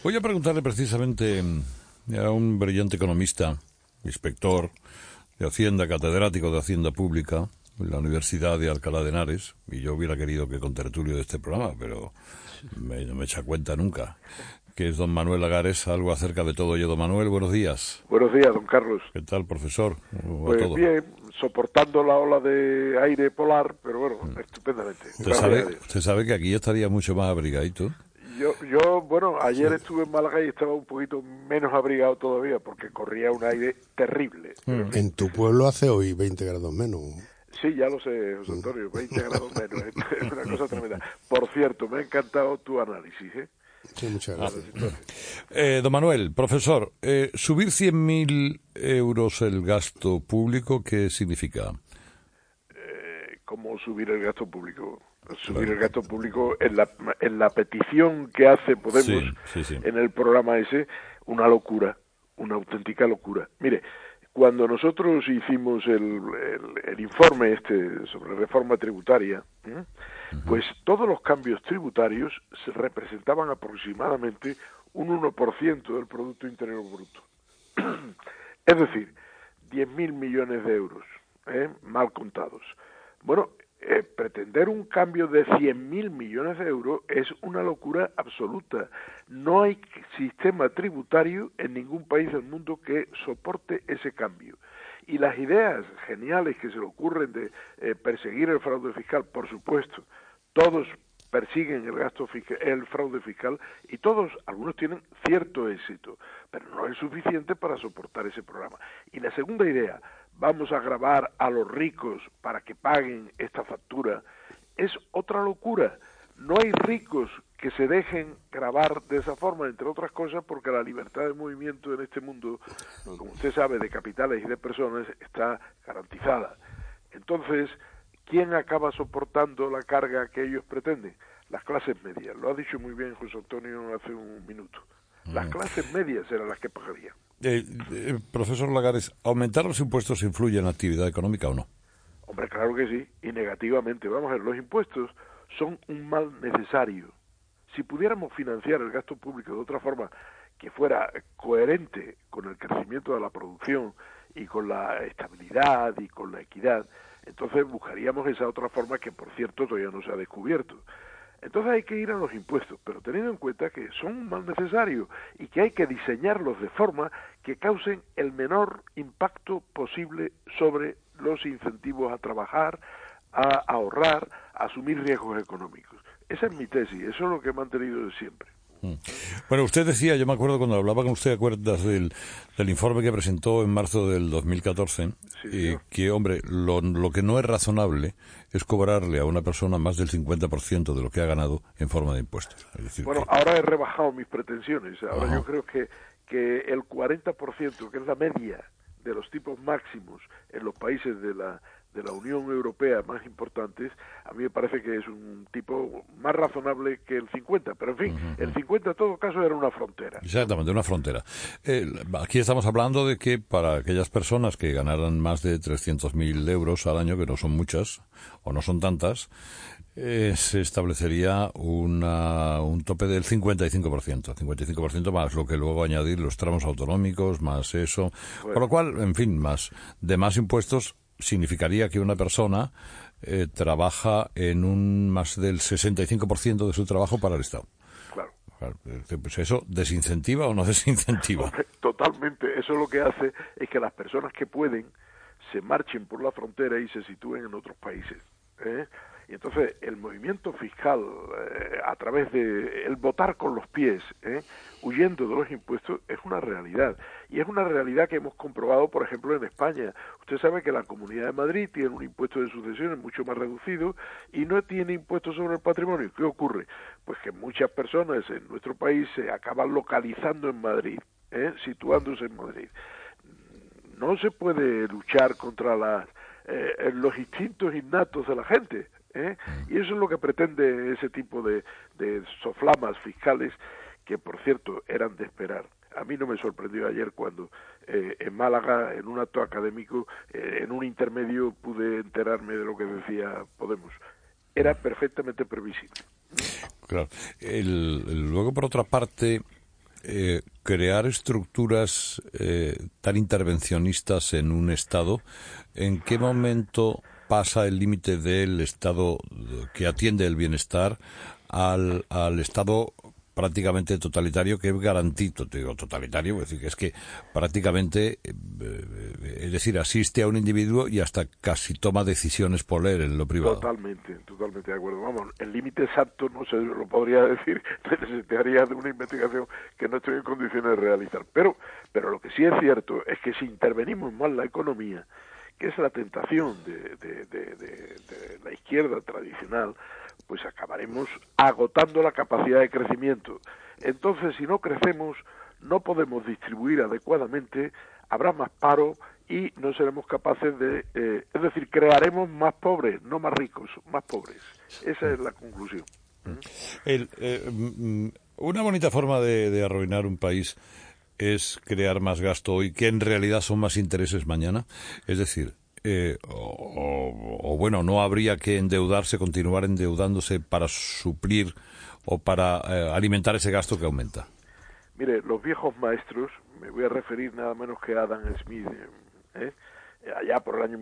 Voy a preguntarle precisamente a un brillante economista, inspector de Hacienda, catedrático de Hacienda Pública en la Universidad de Alcalá de Henares, y yo hubiera querido que contertulio de este programa, pero no me echa cuenta nunca, que es don Manuel Lagares. Algo acerca de todo ello. Don Manuel, buenos días. Buenos días, don Carlos. ¿Qué tal, profesor? ¿Cómo va Pues todo? bien, soportando la ola de aire polar, pero bueno, estupendamente. Usted sabe que aquí estaría mucho más abrigadito. Bueno, ayer estuve en Málaga y estaba un poquito menos abrigado todavía porque corría un aire terrible. En tu pueblo hace hoy 20 grados menos. Sí, ya lo sé, José Antonio, 20 grados menos, es una cosa tremenda. Por cierto, me ha encantado tu análisis, ¿eh? Sí, muchas gracias. Don Manuel, profesor, subir 100.000 euros el gasto público, ¿qué significa? ¿Cómo subir el gasto público? Subir el gasto público en la petición que hace Podemos sí. en el programa ese, una locura, una auténtica locura. Mire, cuando nosotros hicimos el informe sobre reforma tributaria, pues todos los cambios tributarios se representaban aproximadamente un 1% del Producto Interior Bruto. Es decir, 10.000 millones de euros, mal contados. Bueno, pretender un cambio de 100.000 millones de euros es una locura absoluta. No hay sistema tributario en ningún país del mundo que soporte ese cambio. Y las ideas geniales que se le ocurren de perseguir el fraude fiscal, por supuesto, todos persiguen el fraude fiscal y algunos tienen cierto éxito, pero no es suficiente para soportar ese programa. Y la segunda idea, vamos a gravar a los ricos para que paguen esta factura, es otra locura. No hay ricos que se dejen gravar de esa forma, entre otras cosas, porque la libertad de movimiento en este mundo, como usted sabe, de capitales y de personas, está garantizada. Entonces, ¿quién acaba soportando la carga que ellos pretenden? Las clases medias. Lo ha dicho muy bien José Antonio hace un minuto. Las clases medias eran las que pagarían. Profesor Lagares, ¿aumentar los impuestos influye en la actividad económica o no? Hombre, claro que sí, y negativamente. Vamos a ver, los impuestos son un mal necesario. Si pudiéramos financiar el gasto público de otra forma que fuera coherente con el crecimiento de la producción y con la estabilidad y con la equidad, entonces buscaríamos esa otra forma que, por cierto, todavía no se ha descubierto. Entonces hay que ir a los impuestos, pero teniendo en cuenta que son un mal necesario y que hay que diseñarlos de forma que causen el menor impacto posible sobre los incentivos a trabajar, a ahorrar, a asumir riesgos económicos. Esa es mi tesis, eso es lo que he mantenido de siempre. Bueno, usted decía, yo me acuerdo cuando hablaba con usted, ¿acuerdas del informe que presentó en marzo del 2014? Sí, que, hombre, lo que no es razonable es cobrarle a una persona más del 50% de lo que ha ganado en forma de impuestos. Es decir, bueno, ahora he rebajado mis pretensiones. Ahora yo creo que el 40%, que es la media de los tipos máximos en los países de la Unión Europea más importantes, a mí me parece que es un tipo más razonable que el 50, pero en fin, el 50 en todo caso era una frontera. Exactamente, una frontera. Aquí estamos hablando de que para aquellas personas que ganaran más de 300.000 euros al año, que no son muchas o no son tantas, se establecería un tope del 55% más lo que luego añadir los tramos autonómicos, más eso, bueno. Con lo cual, en fin, más impuestos significaría que una persona trabaja en más del 65% de su trabajo para el Estado. Claro. Pues eso, ¿desincentiva o no desincentiva? Hombre, totalmente. Eso lo que hace es que las personas que pueden se marchen por la frontera y se sitúen en otros países. Y entonces el movimiento fiscal a través de el votar con los pies, huyendo de los impuestos, es una realidad. Y es una realidad que hemos comprobado, por ejemplo, en España. Usted sabe que la Comunidad de Madrid tiene un impuesto de sucesiones mucho más reducido y no tiene impuestos sobre el patrimonio. ¿Qué ocurre? Pues que muchas personas en nuestro país se acaban localizando en Madrid, situándose en Madrid. No se puede luchar contra los instintos innatos de la gente, y eso es lo que pretende ese tipo de soflamas fiscales que, por cierto, eran de esperar. A mí no me sorprendió ayer cuando en Málaga, en un acto académico, en un intermedio, pude enterarme de lo que decía Podemos. Era perfectamente previsible. Claro. Luego, por otra parte, crear estructuras tan intervencionistas en un Estado, ¿en qué momento pasa el límite del Estado que atiende el bienestar al Estado prácticamente totalitario que garantizo, te digo totalitario, es que prácticamente, es decir, asiste a un individuo y hasta casi toma decisiones por él en lo privado? Totalmente de acuerdo. Vamos, el límite exacto no se lo podría decir, necesitaría de una investigación que no estoy en condiciones de realizar. Pero lo que sí es cierto es que si intervenimos más la economía, que es la tentación de la izquierda tradicional, pues acabaremos agotando la capacidad de crecimiento. Entonces, si no crecemos, no podemos distribuir adecuadamente, habrá más paro y no seremos capaces de... es decir, crearemos más pobres, no más ricos, más pobres. Esa es la conclusión. Una bonita forma de arruinar un país es crear más gasto hoy, que en realidad son más intereses mañana. Es decir, bueno, no habría que endeudarse, continuar endeudándose para suplir o para alimentar ese gasto que aumenta. Mire, los viejos maestros, me voy a referir nada menos que a Adam Smith, allá por el año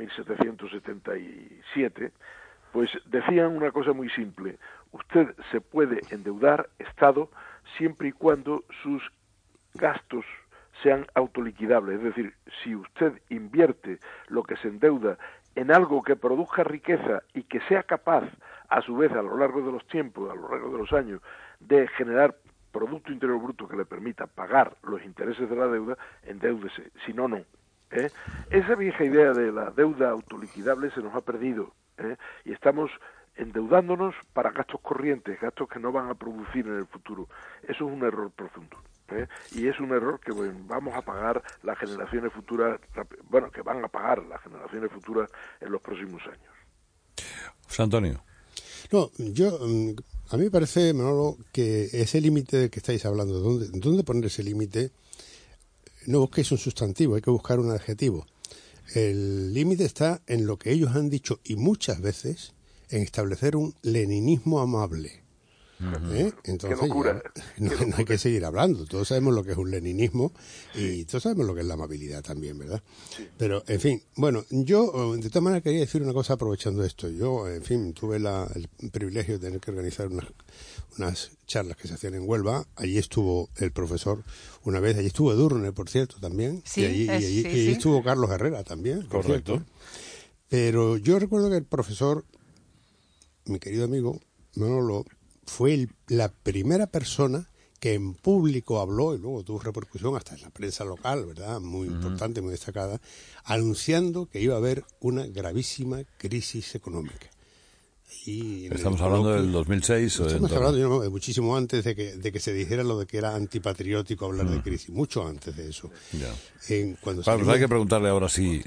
1777, pues decían una cosa muy simple: usted se puede endeudar, Estado, siempre y cuando sus gastos sean autoliquidables, es decir, si usted invierte lo que se endeuda en algo que produzca riqueza y que sea capaz, a su vez, a lo largo de los tiempos, a lo largo de los años, de generar Producto Interior Bruto que le permita pagar los intereses de la deuda, endeúdese, si no, no. Esa vieja idea de la deuda autoliquidable se nos ha perdido, y estamos endeudándonos para gastos corrientes, gastos que no van a producir en el futuro. Eso es un error profundo. Y es un error que vamos a pagar las generaciones futuras, que van a pagar las generaciones futuras en los próximos años. José Antonio. No, a mí me parece, Manolo, que ese límite del que estáis hablando, ¿dónde poner ese límite? No busquéis un sustantivo, hay que buscar un adjetivo. El límite está en lo que ellos han dicho, y muchas veces, en establecer un leninismo amable. Entonces no hay que seguir hablando. Todos sabemos lo que es un leninismo, y todos sabemos lo que es la amabilidad también, ¿verdad? Sí. Pero, en fin, bueno, yo de todas maneras quería decir una cosa aprovechando esto. Yo, en fin, tuve el privilegio de tener que organizar unas charlas que se hacían en Huelva. Allí estuvo el profesor una vez, allí estuvo Edurne, por cierto, también, y allí estuvo Carlos Herrera también, por cierto. Pero yo recuerdo que el profesor, mi querido amigo Manolo, fue la primera persona que en público habló, y luego tuvo repercusión hasta en la prensa local, ¿verdad?, muy importante, muy destacada, anunciando que iba a haber una gravísima crisis económica. ¿Estamos hablando del 2006? Estamos hablando de muchísimo antes de que se dijera lo de que era antipatriótico hablar de crisis, mucho antes de eso. Ya. Pues hay que preguntarle ahora si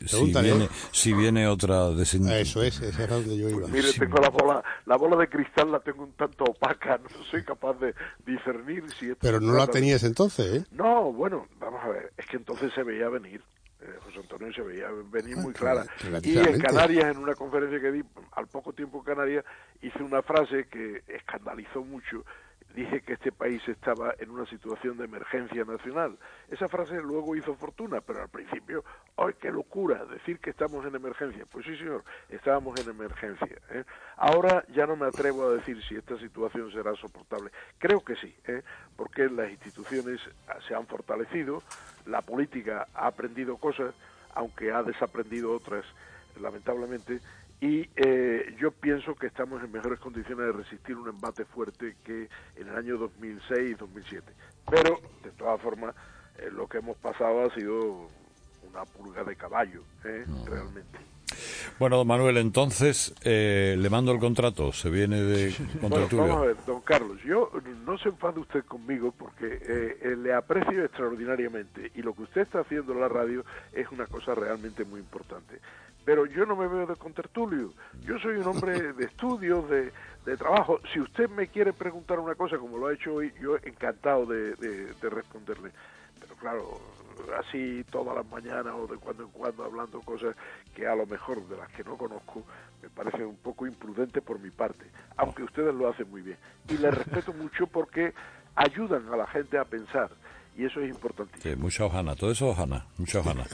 viene otra designación. Eso es era donde yo iba. Pues mire, tengo la bola de cristal la tengo un tanto opaca, no soy capaz de discernir si esto... Pero no la tenías entonces, ¿eh? No, bueno, vamos a ver, es que entonces se veía venir. José Antonio se veía venir muy clara. Y en Canarias, en una conferencia que di, al poco tiempo en Canarias, hice una frase que escandalizó mucho. Dije que este país estaba en una situación de emergencia nacional. Esa frase luego hizo fortuna, pero al principio, ¡ay, qué locura! Decir que estamos en emergencia. Pues sí, señor, estábamos en emergencia. Ahora ya no me atrevo a decir si esta situación será soportable. Creo que sí, porque las instituciones se han fortalecido, la política ha aprendido cosas, aunque ha desaprendido otras, lamentablemente, y yo pienso que estamos en mejores condiciones de resistir un embate fuerte que en el año 2006 y 2007. Pero, de todas formas, lo que hemos pasado ha sido una pulga de caballo, realmente. Bueno, don Manuel, entonces le mando el contrato, se viene de contratulia. Vamos a ver, don Carlos, yo no se enfade usted conmigo porque le aprecio extraordinariamente y lo que usted está haciendo en la radio es una cosa realmente muy importante. Pero yo no me veo de contertulio, yo soy un hombre de estudios, de trabajo. Si usted me quiere preguntar una cosa como lo ha hecho hoy, yo encantado de responderle. Pero claro, así todas las mañanas o de cuando en cuando hablando cosas que a lo mejor de las que no conozco, me parece un poco imprudente por mi parte, aunque ustedes lo hacen muy bien. Y les respeto mucho porque ayudan a la gente a pensar. y eso es importantísimo. Sí, mucha hojana, todo eso hojana, mucha hojana.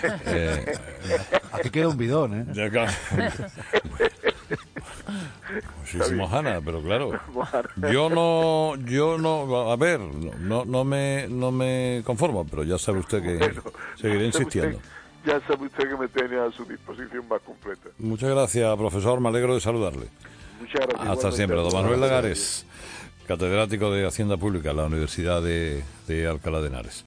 Aquí queda un bidón, ¿eh? Ya, claro. Muchísimo hojana, pero claro, yo no, a ver, no me conformo, pero ya sabe usted que seguiré insistiendo. Ya sabe usted que me tiene a su disposición más completa. Muchas gracias, profesor, me alegro de saludarle. Muchas gracias. Hasta siempre, don Manuel Lagares, catedrático de Hacienda Pública en la Universidad de Alcalá de Henares.